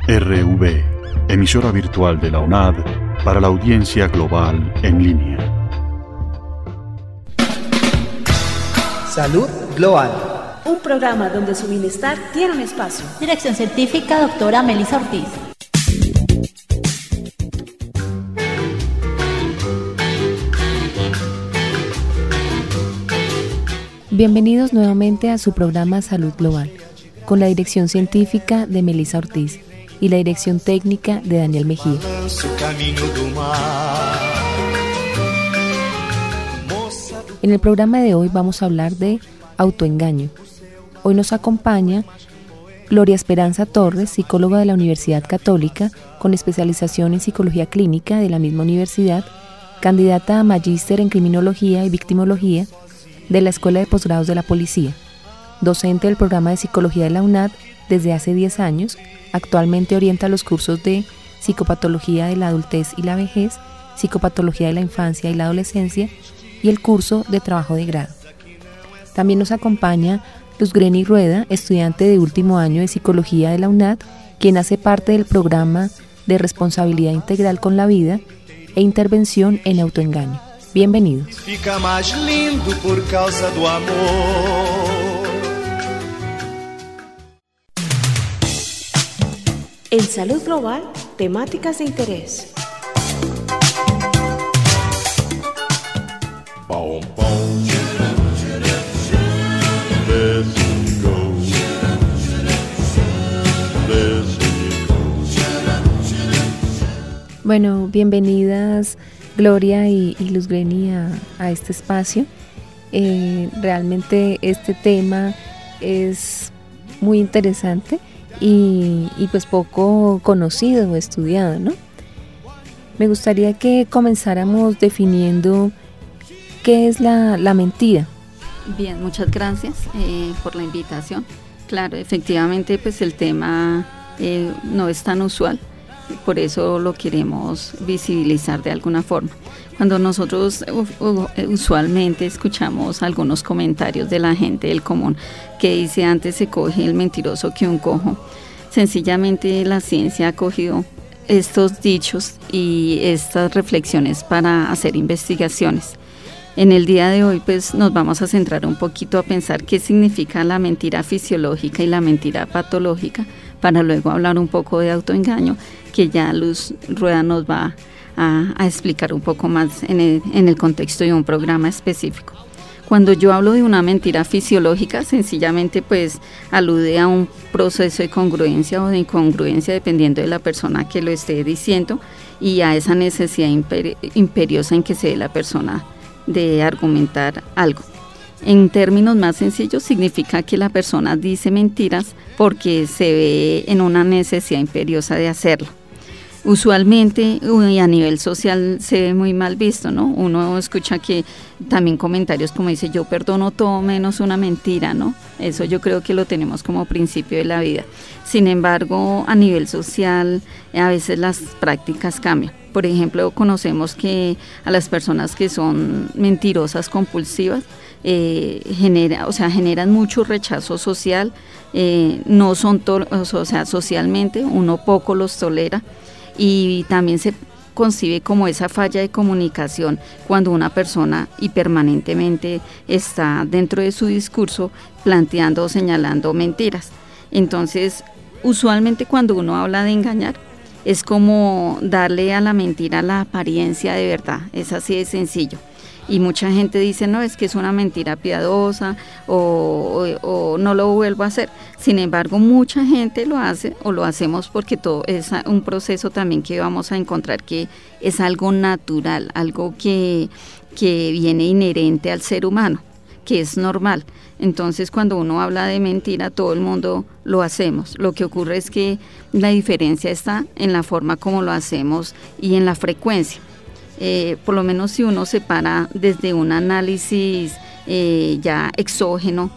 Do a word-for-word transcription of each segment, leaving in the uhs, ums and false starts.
R V, emisora virtual de la UNAD para la audiencia global en línea. Salud Global. Un programa donde su bienestar tiene un espacio. Dirección científica, doctora Melissa Ortiz. Bienvenidos nuevamente a su programa Salud Global, con la dirección científica de Melissa Ortiz y la dirección técnica de Daniel Mejía. En el programa de hoy vamos a hablar de autoengaño. Hoy nos acompaña Gloria Esperanza Torres, psicóloga de la Universidad Católica, con especialización en psicología clínica de la misma universidad, candidata a magíster en criminología y victimología de la Escuela de Posgrados de la Policía, docente del programa de psicología de la UNAD desde hace diez años, actualmente orienta los cursos de psicopatología de la adultez y la vejez, psicopatología de la infancia y la adolescencia y el curso de trabajo de grado. También nos acompaña Luz Greni Rueda, estudiante de último año de psicología de la UNAD, quien hace parte del programa de responsabilidad integral con la vida e intervención en autoengaño. Bienvenidos. Fica mais lindo por causa do amor. En Salud Global, temáticas de interés. Pom, pom. Let's go. Let's go. Bueno, bienvenidas Gloria y, y Luz Greni a, a este espacio. Eh, realmente este tema es muy interesante y, y pues poco conocido o estudiado, ¿no? Me gustaría que comenzáramos definiendo qué es la, la mentira. Bien, muchas gracias eh, por la invitación. Claro, efectivamente pues el tema eh, no es tan usual. Por eso lo queremos visibilizar de alguna forma. Cuando nosotros usualmente escuchamos algunos comentarios de la gente del común que dice antes se coge el mentiroso que un cojo, sencillamente la ciencia ha cogido estos dichos y estas reflexiones para hacer investigaciones. En el día de hoy pues nos vamos a centrar un poquito a pensar qué significa la mentira fisiológica y la mentira patológica, para luego hablar un poco de autoengaño, que ya Luz Rueda nos va a, a explicar un poco más en el, en el contexto de un programa específico. Cuando yo hablo de una mentira fisiológica, sencillamente pues alude a un proceso de congruencia o de incongruencia, dependiendo de la persona que lo esté diciendo, y a esa necesidad imper- imperiosa en que se dé la persona de argumentar algo. En términos más sencillos, significa que la persona dice mentiras porque se ve en una necesidad imperiosa de hacerlo. Usualmente y a nivel social se ve muy mal visto, ¿no? Uno escucha que también comentarios como dice yo perdono todo menos una mentira, ¿no? Eso yo creo que lo tenemos como principio de la vida. Sin embargo, a nivel social a veces las prácticas cambian. Por ejemplo, conocemos que a las personas que son mentirosas compulsivas eh, genera, o sea, generan mucho rechazo social, eh, no son to- o sea, socialmente uno poco los tolera. Y también se concibe como esa falla de comunicación cuando una persona y permanentemente está dentro de su discurso planteando o señalando mentiras. Entonces, usualmente cuando uno habla de engañar, es como darle a la mentira la apariencia de verdad, es así de sencillo. Y mucha gente dice, no, es que es una mentira piadosa o, o, o no lo vuelvo a hacer. Sin embargo, mucha gente lo hace o lo hacemos porque todo es un proceso también que vamos a encontrar que es algo natural, algo que, que viene inherente al ser humano, que es normal. Entonces, cuando uno habla de mentira, todo el mundo lo hacemos. Lo que ocurre es que la diferencia está en la forma como lo hacemos y en la frecuencia. Eh, por lo menos si uno se para desde un análisis eh, ya exógeno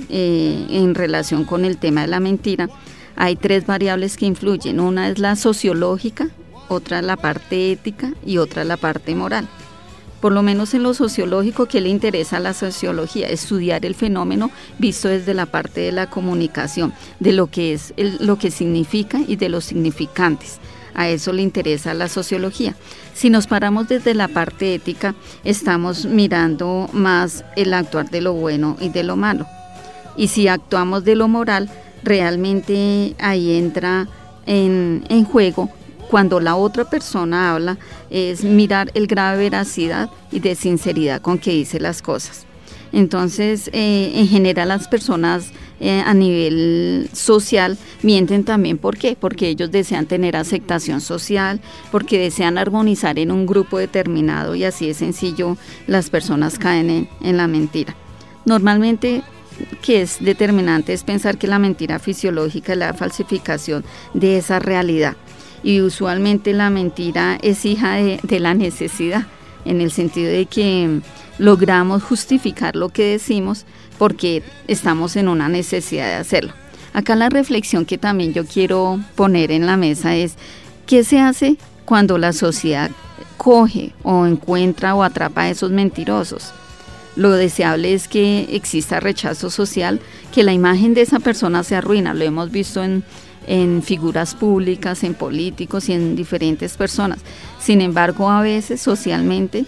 eh, en relación con el tema de la mentira, hay tres variables que influyen. Una es la sociológica, otra la parte ética y otra la parte moral. por lo menos en lo sociológico, ¿qué le interesa a la sociología? Estudiar el fenómeno visto desde la parte de la comunicación, de lo que es el, lo que significa y de los significantes. A eso le interesa la sociología. Si nos paramos desde la parte ética, estamos mirando más el actuar de lo bueno y de lo malo. Y si actuamos de lo moral, realmente ahí entra en, en juego, cuando la otra persona habla, es mirar el grado de veracidad y de sinceridad con que dice las cosas. Entonces, eh, en general las personas eh, a nivel social mienten también. ¿Por qué? Porque ellos desean tener aceptación social, porque desean armonizar en un grupo determinado, y así de sencillo las personas caen en, en la mentira. Normalmente, que es determinante es pensar que la mentira fisiológica es la falsificación de esa realidad, y usualmente la mentira es hija de, de la necesidad, en el sentido de que logramos justificar lo que decimos porque estamos en una necesidad de hacerlo. Acá la reflexión que también yo quiero poner en la mesa es: ¿qué se hace cuando la sociedad coge o encuentra o atrapa a esos mentirosos? Lo deseable es que exista rechazo social, que la imagen de esa persona se arruina. Lo hemos visto en, en figuras públicas, en políticos y en diferentes personas. Sin embargo, a veces socialmente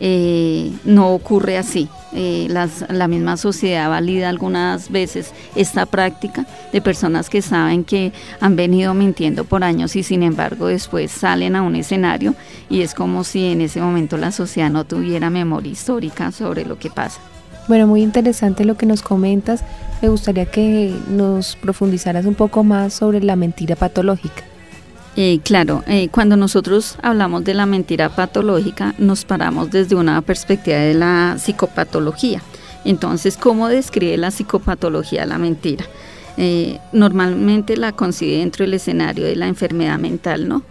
eh, no ocurre así. Eh, las, la misma sociedad valida algunas veces esta práctica de personas que saben que han venido mintiendo por años y sin embargo después salen a un escenario y es como si en ese momento la sociedad no tuviera memoria histórica sobre lo que pasa. Bueno, muy interesante lo que nos comentas. Me gustaría que nos profundizaras un poco más sobre la mentira patológica. Eh, claro, eh, cuando nosotros hablamos de la mentira patológica, nos paramos desde una perspectiva de la psicopatología. Entonces, ¿cómo describe la psicopatología la mentira? Eh, normalmente la concibe dentro del escenario de la enfermedad mental, ¿no?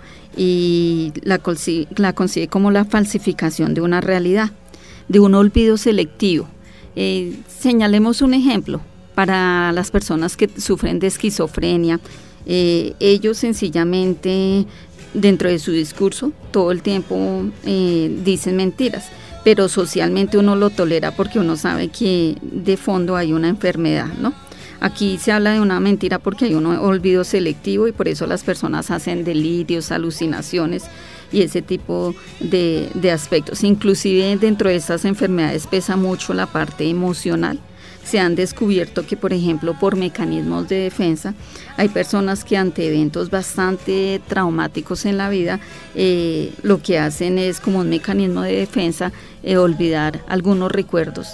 Y la concibe, la concibe como la falsificación de una realidad, de un olvido selectivo. Eh, señalemos un ejemplo para las personas que sufren de esquizofrenia. Eh, ellos sencillamente dentro de su discurso todo el tiempo eh, dicen mentiras, pero socialmente uno lo tolera porque uno sabe que de fondo hay una enfermedad, ¿no? Aquí se habla de una mentira porque hay un olvido selectivo y por eso las personas hacen delirios, alucinaciones y ese tipo de, de aspectos. Inclusive dentro de estas enfermedades pesa mucho la parte emocional. Se han descubierto que, por ejemplo, por mecanismos de defensa, hay personas que ante eventos bastante traumáticos en la vida, eh, lo que hacen es como un mecanismo de defensa, eh, olvidar algunos recuerdos.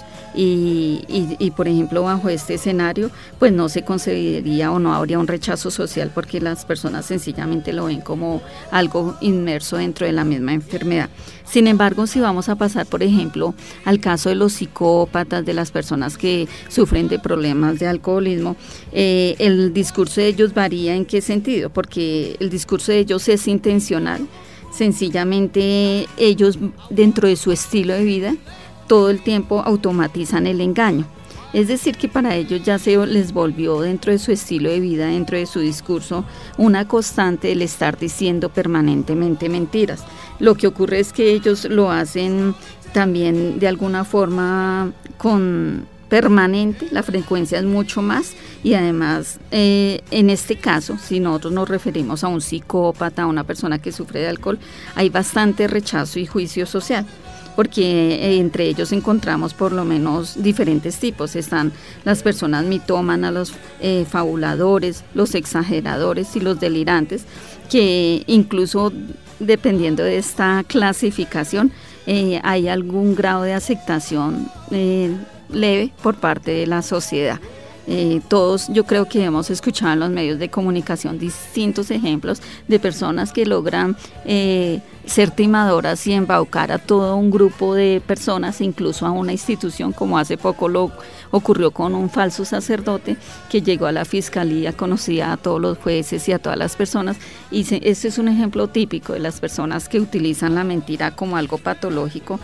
Y, y, y, por ejemplo, bajo este escenario, pues no se concebiría o no habría un rechazo social porque las personas sencillamente lo ven como algo inmerso dentro de la misma enfermedad. Sin embargo, si vamos a pasar, por ejemplo, al caso de los psicópatas, de las personas que sufren de problemas de alcoholismo, eh, el discurso de ellos varía. ¿En qué sentido? Porque el discurso de ellos es intencional. Sencillamente ellos, dentro de su estilo de vida, todo el tiempo automatizan el engaño. Es decir, que para ellos ya se les volvió dentro de su estilo de vida, dentro de su discurso, una constante el estar diciendo permanentemente mentiras. Lo que ocurre es que ellos lo hacen también de alguna forma con permanente, la frecuencia es mucho más y además eh, en este caso, si nosotros nos referimos a un psicópata, a una persona que sufre de alcohol, hay bastante rechazo y juicio social, porque eh, entre ellos encontramos por lo menos diferentes tipos. Están las personas mitómanas, los eh, fabuladores, los exageradores y los delirantes, que incluso dependiendo de esta clasificación eh, hay algún grado de aceptación eh, leve por parte de la sociedad. Eh, todos yo creo que hemos escuchado en los medios de comunicación distintos ejemplos de personas que logran eh, ser timadoras y embaucar a todo un grupo de personas, incluso a una institución, como hace poco lo ocurrió con un falso sacerdote que llegó a la fiscalía, conocía a todos los jueces y a todas las personas, y se, este es un ejemplo típico de las personas que utilizan la mentira como algo patológico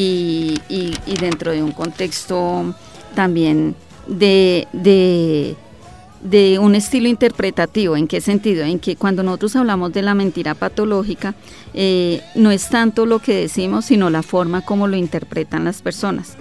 y, y, y dentro de un contexto también De, de, de un estilo interpretativo. ¿En qué sentido? En que cuando nosotros hablamos de la mentira patológica, eh, no es tanto lo que decimos, sino la forma como lo interpretan las personas.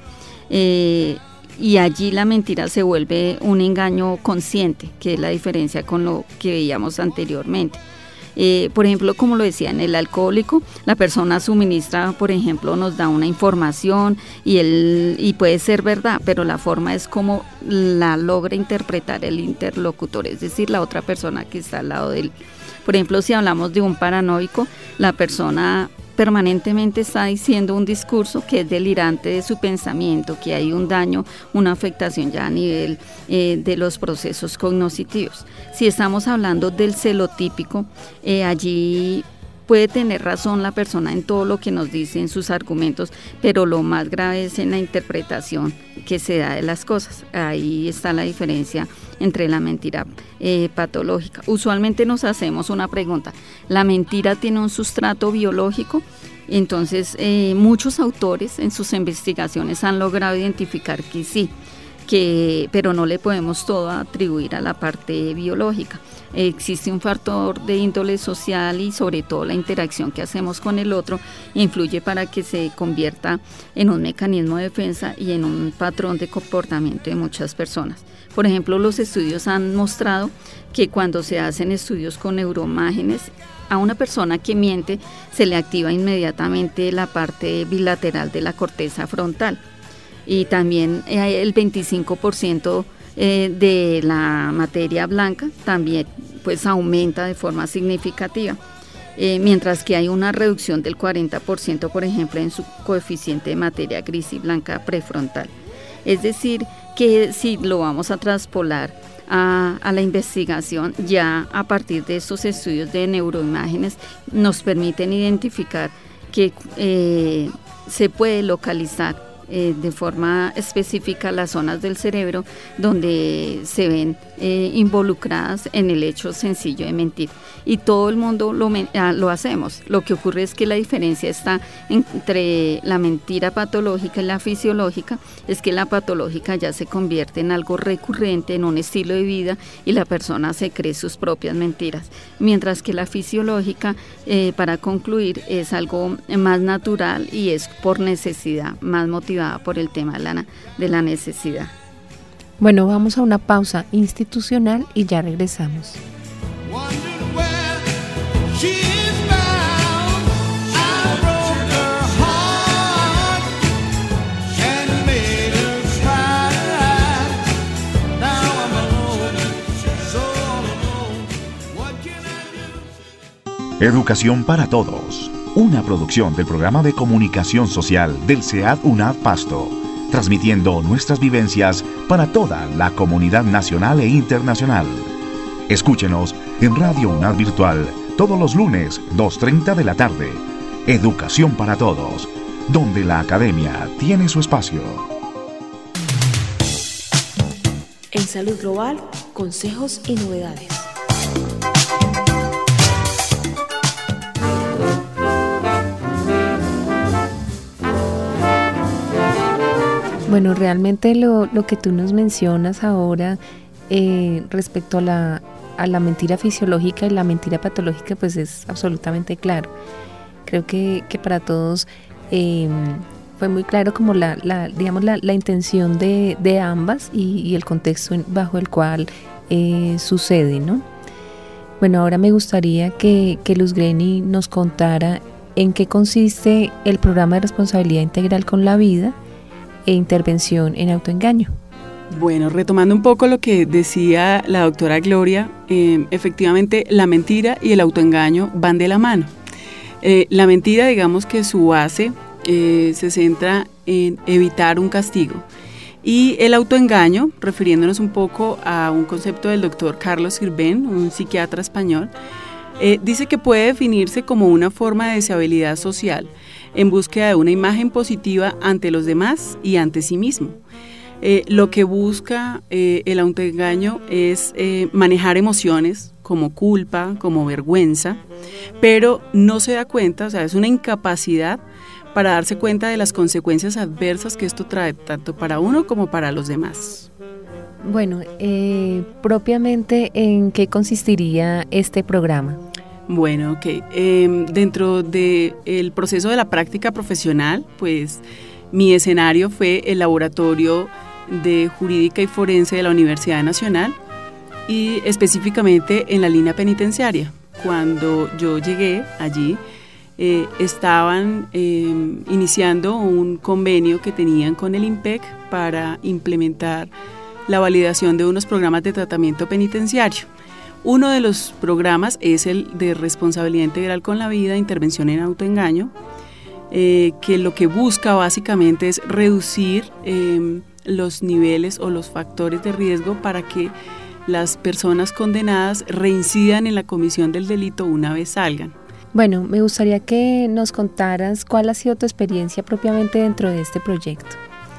Eh, y allí la mentira se vuelve un engaño consciente, que es la diferencia con lo que veíamos anteriormente. Eh, por ejemplo, como lo decía, en el alcohólico, la persona suministra, por ejemplo, nos da una información y, el, y puede ser verdad, pero la forma es como la logra interpretar el interlocutor, es decir, la otra persona que está al lado de él. Por ejemplo, si hablamos de un paranoico, la persona permanentemente está diciendo un discurso que es delirante de su pensamiento, que hay un daño, una afectación ya a nivel eh, de los procesos cognitivos. Si estamos hablando del celotípico, eh, allí puede tener razón la persona en todo lo que nos dice, en sus argumentos, pero lo más grave es en la interpretación que se da de las cosas. Ahí está la diferencia entre la mentira eh, patológica. Usualmente nos hacemos una pregunta: ¿la mentira tiene un sustrato biológico? Entonces, eh, muchos autores en sus investigaciones han logrado identificar que sí, que, pero no le podemos todo atribuir a la parte biológica. Existe un factor de índole social y sobre todo la interacción que hacemos con el otro influye para que se convierta en un mecanismo de defensa y en un patrón de comportamiento de muchas personas. Por ejemplo, los estudios han mostrado que cuando se hacen estudios con neuroimágenes, a una persona que miente se le activa inmediatamente la parte bilateral de la corteza frontal, y también el veinticinco por ciento eh, de la materia blanca también pues aumenta de forma significativa, eh, mientras que hay una reducción del cuarenta por ciento, por ejemplo, en su coeficiente de materia gris y blanca prefrontal. Es decir, que si lo vamos a traspolar a, a la investigación, ya a partir de estos estudios de neuroimágenes nos permiten identificar que eh, se puede localizar Eh, de forma específica las zonas del cerebro donde se ven eh, involucradas en el hecho sencillo de mentir, y todo el mundo lo, ah, lo hacemos. Lo que ocurre es que la diferencia está entre la mentira patológica y la fisiológica, es que la patológica ya se convierte en algo recurrente, en un estilo de vida, y la persona se cree sus propias mentiras, mientras que la fisiológica, eh, para concluir, es algo más natural y es por necesidad, más motivada por el tema de la, de la necesidad. Bueno, vamos a una pausa institucional y ya regresamos. Educación para Todos, una producción del Programa de Comunicación Social del SEAD UNAD Pasto, transmitiendo nuestras vivencias para toda la comunidad nacional e internacional. Escúchenos en Radio UNAD Virtual todos los lunes, dos treinta de la tarde. Educación para Todos, donde la academia tiene su espacio. En Salud Global, consejos y novedades. Bueno, realmente lo, lo que tú nos mencionas ahora eh, respecto a la, a la mentira fisiológica y la mentira patológica, pues es absolutamente claro. Creo que, que para todos eh, fue muy claro como la, la digamos la, la intención de, de ambas y, y el contexto bajo el cual eh, sucede, ¿no? Bueno, ahora me gustaría que, que Luz Greni nos contara en qué consiste el programa de responsabilidad integral con la vida e intervención en autoengaño. Bueno, retomando un poco lo que decía la doctora Gloria, eh, efectivamente la mentira y el autoengaño van de la mano. Eh, la mentira, digamos que su base eh, se centra en evitar un castigo, y el autoengaño, refiriéndonos un poco a un concepto del doctor Carlos Sirven, un psiquiatra español, eh, dice que puede definirse como una forma de deseabilidad social en búsqueda de una imagen positiva ante los demás y ante sí mismo. Eh, lo que busca eh, el autoengaño es eh, manejar emociones como culpa, como vergüenza, pero no se da cuenta, o sea, es una incapacidad para darse cuenta de las consecuencias adversas que esto trae, tanto para uno como para los demás. Bueno, eh, propiamente, ¿en qué consistiría este programa? Bueno, ok. Eh, dentro del proceso de la práctica profesional, pues mi escenario fue el laboratorio de Jurídica y Forense de la Universidad Nacional y específicamente en la línea penitenciaria. Cuando yo llegué allí, eh, estaban eh, iniciando un convenio que tenían con el IMPEC para implementar la validación de unos programas de tratamiento penitenciario. Uno de los programas es el de responsabilidad integral con la vida, intervención en autoengaño, eh, que lo que busca básicamente es reducir eh, los niveles o los factores de riesgo para que las personas condenadas reincidan en la comisión del delito una vez salgan. Bueno, me gustaría que nos contaras cuál ha sido tu experiencia propiamente dentro de este proyecto.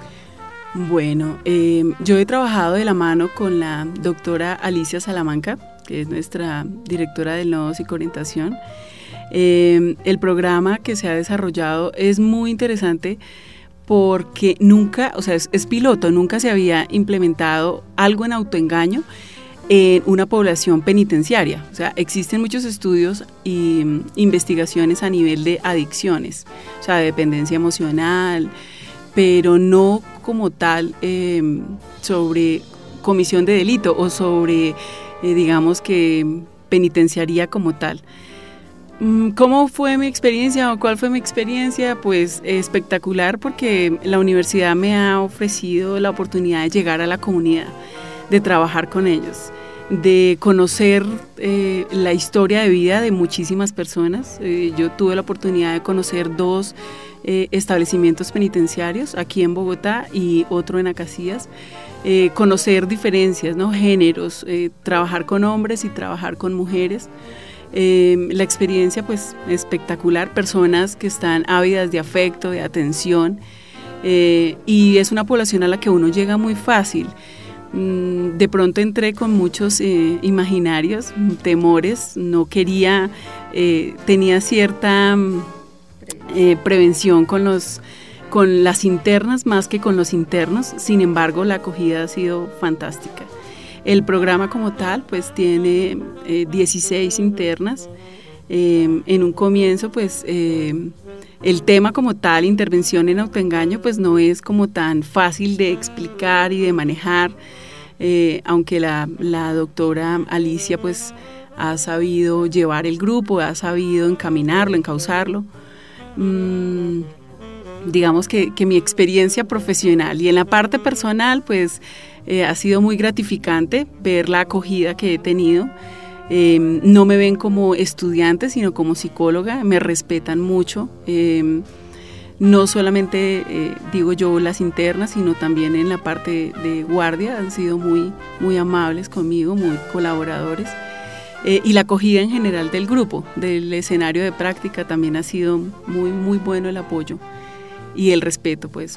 Bueno, eh, yo he trabajado de la mano con la doctora Alicia Salamanca, que es nuestra directora del Nodo Psicoorientación. Eh, el programa que se ha desarrollado es muy interesante porque nunca, o sea, es, es piloto, nunca se había implementado algo en autoengaño en una población penitenciaria. O sea, existen muchos estudios e um, investigaciones a nivel de adicciones, o sea, de dependencia emocional, pero no como tal eh, sobre comisión de delito o sobre, eh, digamos que, penitenciaría como tal. ¿Cómo fue mi experiencia o cuál fue mi experiencia? Pues espectacular, porque la universidad me ha ofrecido la oportunidad de llegar a la comunidad, de trabajar con ellos, de conocer eh, la historia de vida de muchísimas personas. Eh, yo tuve la oportunidad de conocer dos eh, establecimientos penitenciarios, aquí en Bogotá y otro en Acacias, eh, conocer diferencias, ¿no? Géneros, eh, trabajar con hombres y trabajar con mujeres. Eh, la experiencia pues espectacular, personas que están ávidas de afecto, de atención, eh, y es una población a la que uno llega muy fácil. Mm, de pronto entré con muchos eh, imaginarios, temores, no quería, eh, tenía cierta eh, prevención con los con las internas más que con los internos. Sin embargo, la acogida ha sido fantástica. El programa como tal pues tiene eh, dieciséis internas. Eh, en un comienzo pues eh, el tema como tal, intervención en autoengaño, pues no es como tan fácil de explicar y de manejar, eh, aunque la, la doctora Alicia pues ha sabido llevar el grupo, ha sabido encaminarlo, encauzarlo. Mm, digamos que, que mi experiencia profesional y en la parte personal pues Eh, ha sido muy gratificante ver la acogida que he tenido. Eh, no me ven como estudiante, sino como psicóloga, me respetan mucho. Eh, no solamente, eh, digo yo, las internas, sino también en la parte de guardia, han sido muy, muy amables conmigo, muy colaboradores. Eh, y la acogida en general del grupo, del escenario de práctica, también ha sido muy, muy bueno el apoyo y el respeto, pues.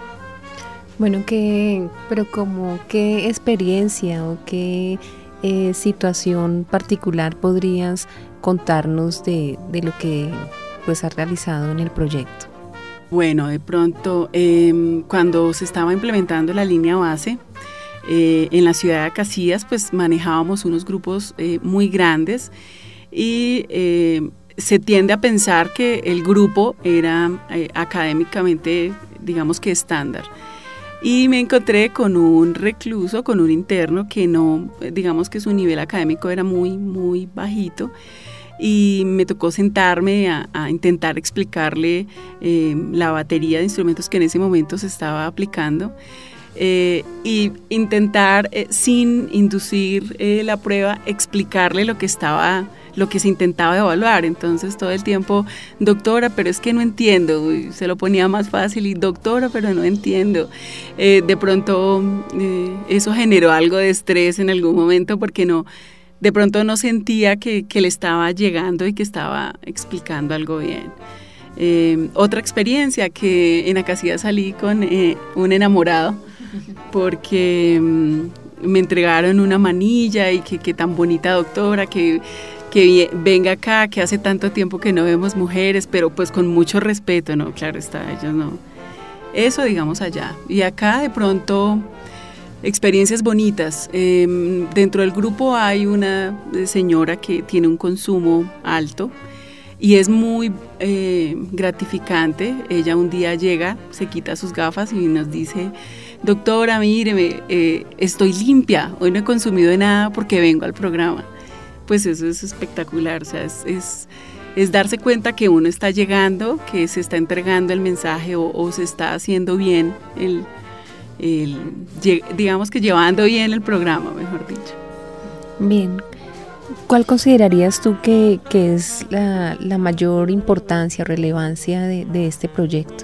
Bueno, ¿qué, pero como qué experiencia o qué eh, situación particular podrías contarnos de, de lo que pues has realizado en el proyecto? Bueno, de pronto, eh, cuando se estaba implementando la línea base, eh, en la ciudad de Acacias, pues manejábamos unos grupos eh, muy grandes y eh, se tiende a pensar que el grupo era eh, académicamente, digamos que estándar. Y me encontré con un recluso, con un interno que no, digamos que su nivel académico era muy, muy bajito, y me tocó sentarme a, a intentar explicarle eh, la batería de instrumentos que en ese momento se estaba aplicando, eh, y intentar, eh, sin inducir eh, la prueba, explicarle lo que estaba lo que se intentaba evaluar. Entonces todo el tiempo, doctora, pero es que no entiendo, y se lo ponía más fácil, y doctora, pero no entiendo. Eh, de pronto eh, eso generó algo de estrés en algún momento, porque no, de pronto no sentía que, que le estaba llegando y que estaba explicando algo bien. Eh, otra experiencia, que en Acacias salí con eh, un enamorado, porque mm, me entregaron una manilla y que, que tan bonita doctora, que que venga acá, que hace tanto tiempo que no vemos mujeres, pero pues con mucho respeto, ¿no? Claro está, ellos no. Eso digamos allá. Y acá de pronto experiencias bonitas. Eh, dentro del grupo hay una señora que tiene un consumo alto y es muy eh, gratificante. Ella un día llega, se quita sus gafas y nos dice: doctora, míreme, eh, estoy limpia, hoy no he consumido nada porque vengo al programa. Pues eso es espectacular, o sea, es, es, es darse cuenta que uno está llegando, que se está entregando el mensaje o, o se está haciendo bien, el, el, digamos que llevando bien el programa, mejor dicho. Bien. ¿Cuál considerarías tú que, que es la, la mayor importancia o relevancia de, de este proyecto?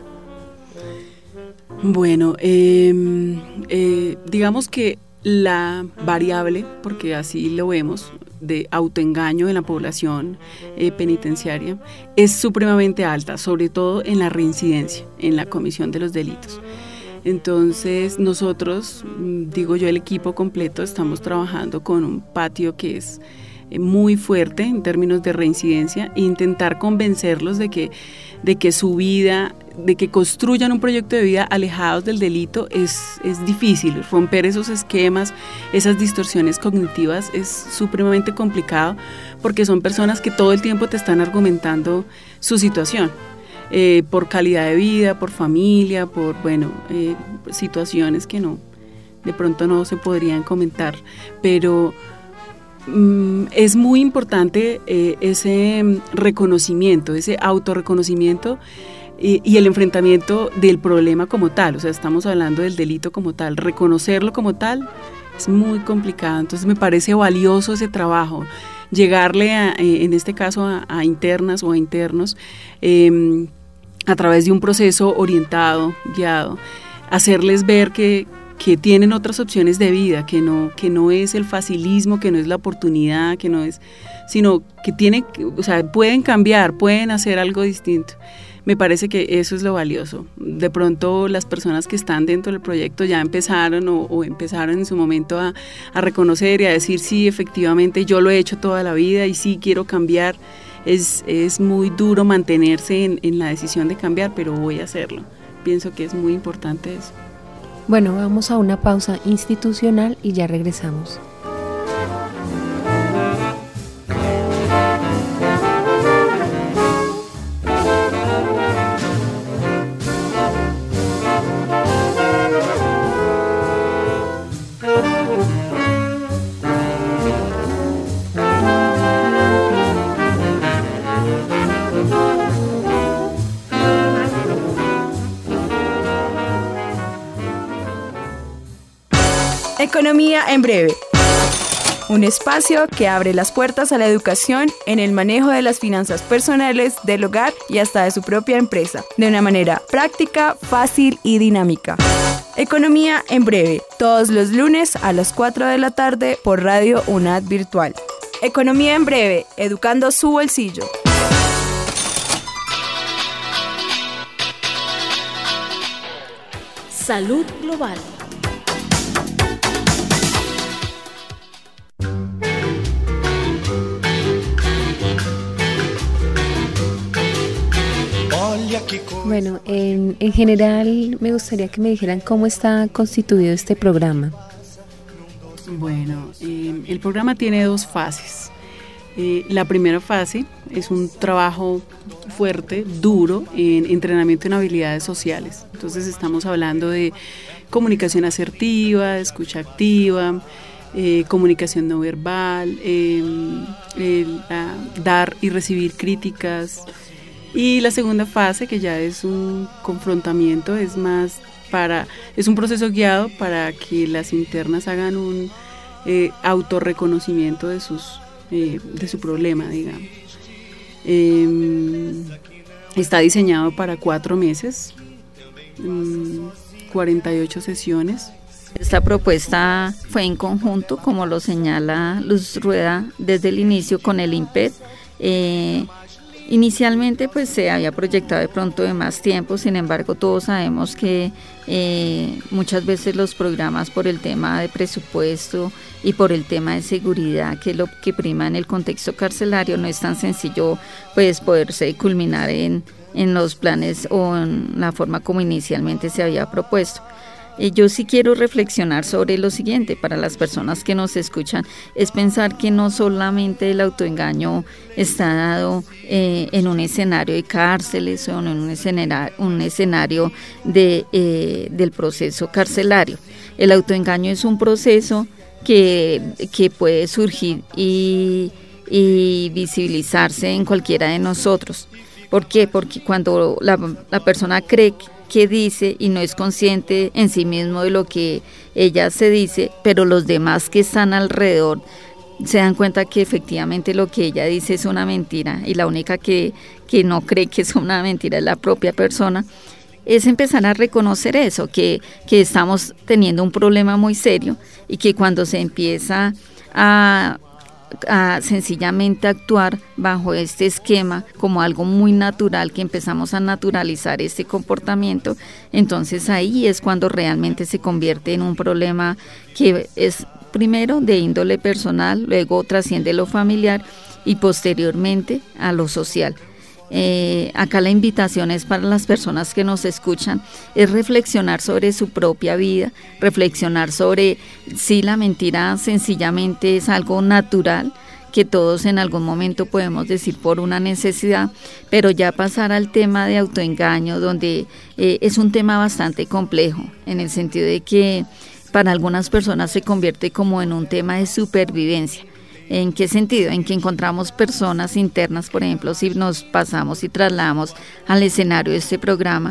Bueno, eh, eh, digamos que la variable, porque así lo vemos, de autoengaño en la población eh, penitenciaria es supremamente alta, sobre todo en la reincidencia, en la comisión de los delitos. Entonces nosotros, digo yo, el equipo completo, estamos trabajando con un patio que es muy fuerte en términos de reincidencia e intentar convencerlos de que, de que su vida, de que construyan un proyecto de vida alejados del delito es, es difícil. Romper esos esquemas, esas distorsiones cognitivas es supremamente complicado porque son personas que todo el tiempo te están argumentando su situación. Eh, por calidad de vida, por familia, por bueno, eh, situaciones que no, de pronto no se podrían comentar, pero mm, es muy importante eh, ese reconocimiento, ese autorreconocimiento y, y el enfrentamiento del problema como tal. O sea, estamos hablando del delito como tal, reconocerlo como tal es muy complicado. Entonces me parece valioso ese trabajo, llegarle a, en este caso a, a internas o a internos eh, a través de un proceso orientado, guiado, hacerles ver que, que tienen otras opciones de vida, que no, que no es el facilismo, que no es la oportunidad, que no es, sino que tienen, o sea, pueden cambiar, pueden hacer algo distinto. Me parece que eso es lo valioso. De pronto las personas que están dentro del proyecto ya empezaron o, o empezaron en su momento a, a reconocer y a decir sí, efectivamente yo lo he hecho toda la vida y sí quiero cambiar. Es, es muy duro mantenerse en, en la decisión de cambiar, pero voy a hacerlo. Pienso que es muy importante eso. Bueno, vamos a una pausa institucional y ya regresamos. Economía en breve. Un espacio que abre las puertas a la educación en el manejo de las finanzas personales, del hogar y hasta de su propia empresa, de una manera práctica, fácil y dinámica. Economía en breve, todos los lunes a las cuatro de la tarde por Radio UNAD Virtual. Economía en breve, educando su bolsillo. Salud global. Bueno, en, en general me gustaría que me dijeran cómo está constituido este programa. Bueno, eh, el programa tiene dos fases. Eh, la primera fase es un trabajo fuerte, duro, en entrenamiento en habilidades sociales. Entonces estamos hablando de comunicación asertiva, escucha activa, eh, comunicación no verbal, eh, el, a, dar y recibir críticas. Y la segunda fase, que ya es un confrontamiento, es más para, es un proceso guiado para que las internas hagan un eh, autorreconocimiento de sus eh, de su problema, digamos. Eh, está diseñado para cuatro meses, um, cuarenta y ocho sesiones. Esta propuesta fue en conjunto, como lo señala Luz Rueda, desde el inicio con el INPET. Eh, Inicialmente pues se había proyectado de pronto de más tiempo, sin embargo todos sabemos que eh, muchas veces los programas por el tema de presupuesto y por el tema de seguridad, que es lo que prima en el contexto carcelario, no es tan sencillo pues poderse culminar en, en los planes o en la forma como inicialmente se había propuesto. Eh, yo sí quiero reflexionar sobre lo siguiente para las personas que nos escuchan, es pensar que no solamente el autoengaño está dado eh, en un escenario de cárceles o en un escenario, un escenario de, eh, del proceso carcelario. El autoengaño es un proceso que, que puede surgir y, y visibilizarse en cualquiera de nosotros. ¿Por qué? Porque cuando la, la persona cree que dice y no es consciente en sí mismo de lo que ella se dice, pero los demás que están alrededor se dan cuenta que efectivamente lo que ella dice es una mentira y la única que, que no cree que es una mentira es la propia persona, es empezar a reconocer eso, que, que estamos teniendo un problema muy serio y que cuando se empieza a, a sencillamente actuar bajo este esquema como algo muy natural, que empezamos a naturalizar este comportamiento, entonces ahí es cuando realmente se convierte en un problema que es primero de índole personal, luego trasciende lo familiar y posteriormente a lo social. Eh, acá la invitación es para las personas que nos escuchan, es reflexionar sobre su propia vida, reflexionar sobre si la mentira sencillamente es algo natural, que todos en algún momento podemos decir por una necesidad, pero ya pasar al tema de autoengaño, donde eh, es un tema bastante complejo, en el sentido de que para algunas personas se convierte como en un tema de supervivencia. ¿En qué sentido? En que encontramos personas internas, por ejemplo, si nos pasamos y trasladamos al escenario de este programa,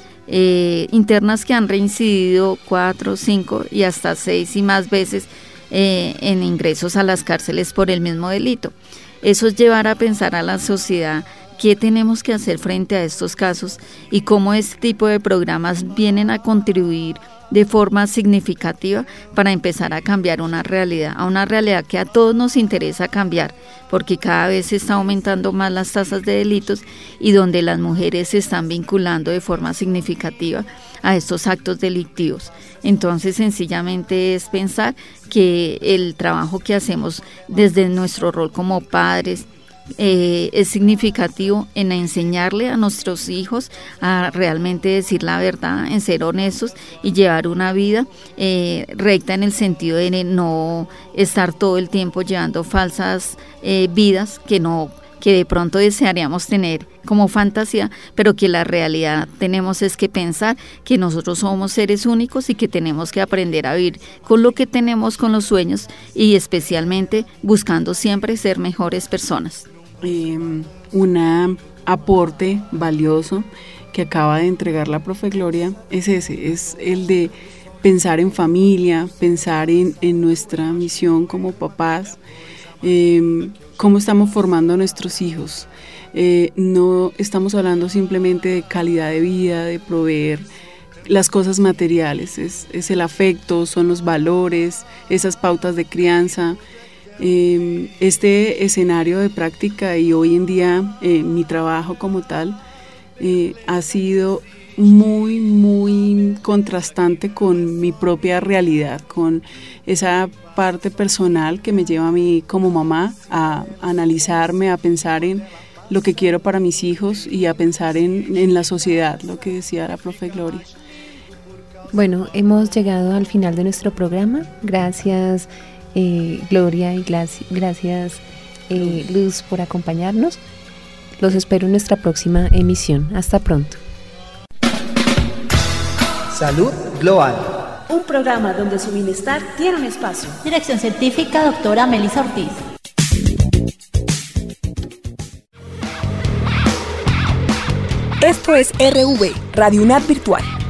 eh, internas que han reincidido cuatro, cinco y hasta seis y más veces eh, en ingresos a las cárceles por el mismo delito. Eso es llevar a pensar a la sociedad qué tenemos que hacer frente a estos casos y cómo este tipo de programas vienen a contribuir de forma significativa para empezar a cambiar una realidad, a una realidad que a todos nos interesa cambiar, porque cada vez se está aumentando más las tasas de delitos y donde las mujeres se están vinculando de forma significativa a estos actos delictivos. Entonces, sencillamente es pensar que el trabajo que hacemos desde nuestro rol como padres, Eh, es significativo en enseñarle a nuestros hijos a realmente decir la verdad, en ser honestos y llevar una vida eh, recta, en el sentido de no estar todo el tiempo llevando falsas eh, vidas que no que de pronto desearíamos tener como fantasía, pero que la realidad tenemos es que pensar que nosotros somos seres únicos y que tenemos que aprender a vivir con lo que tenemos, con los sueños y especialmente buscando siempre ser mejores personas. Eh, un aporte valioso que acaba de entregar la profe Gloria es ese, es el de pensar en familia, pensar en, en nuestra misión como papás, eh, cómo estamos formando a nuestros hijos. Eh, no estamos hablando simplemente de calidad de vida, de proveer las cosas materiales, es, es el afecto, son los valores, esas pautas de crianza. Eh, este escenario de práctica y hoy en día eh, mi trabajo como tal eh, ha sido muy, muy contrastante con mi propia realidad, con esa parte personal que me lleva a mí como mamá a, a analizarme, a pensar en lo que quiero para mis hijos y a pensar en, en la sociedad, lo que decía la profe Gloria. Bueno, hemos llegado al final de nuestro programa. Gracias Eh, Gloria y gracias eh, Luz por acompañarnos. Los espero en nuestra próxima emisión. Hasta pronto. Salud Global. Un programa donde su bienestar tiene un espacio. Dirección científica, doctora Melissa Ortiz. Esto es R V, Radio UNAD Virtual.